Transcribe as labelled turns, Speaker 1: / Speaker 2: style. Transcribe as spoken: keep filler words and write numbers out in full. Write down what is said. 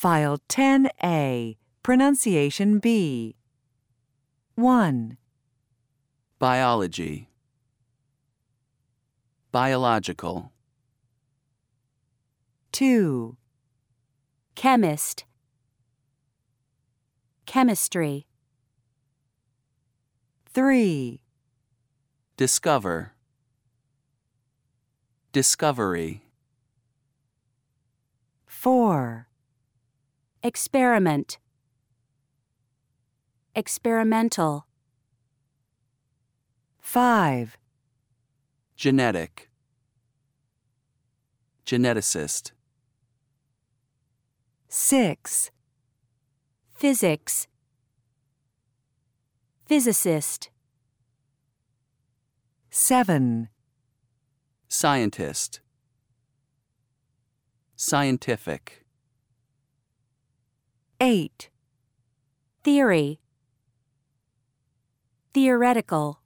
Speaker 1: File ten A, Pronunciation B. one.
Speaker 2: Biology. Biological.
Speaker 1: two.
Speaker 3: Chemist. Chemistry.
Speaker 1: three.
Speaker 2: Discover. Discovery.
Speaker 1: four.
Speaker 3: Experiment. Experimental.
Speaker 1: five.
Speaker 2: Genetic. Geneticist.
Speaker 1: six.
Speaker 3: Physics. Physicist.
Speaker 1: seven.
Speaker 2: Scientist. Scientific.
Speaker 1: eight.
Speaker 3: Theory. Theoretical.